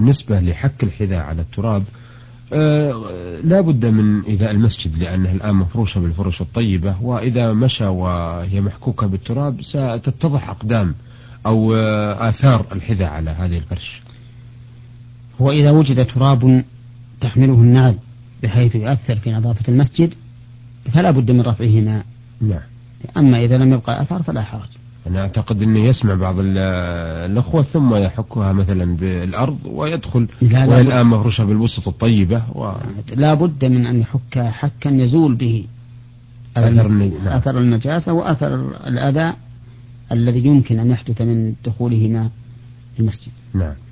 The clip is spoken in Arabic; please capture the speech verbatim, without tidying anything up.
بالنسبة لحك الحذاء على التراب آه لا بد من إذا المسجد، لأنها الآن مفروشة بالفرش الطيبة، وإذا مشى وهي محكوكة بالتراب ستتضح أقدام أو آه آثار الحذاء على هذه الفرش. هو إذا وجد تراب تحمله النعل بحيث يؤثر في نظافة المسجد فلا بد من رفعهما. نعم. أما إذا لم يبقى أثر فلا حرج. أنا أعتقد أنه يسمع بعض الأخوة ثم يحكها مثلا بالأرض ويدخل، وهي الآن مفروشة بالوسط الطيبة و... لا بد من أن يحك حكا يزول به أثر, نعم. أثر النجاسة وأثر الأذى الذي يمكن أن يحدث من دخولهما المسجد. نعم.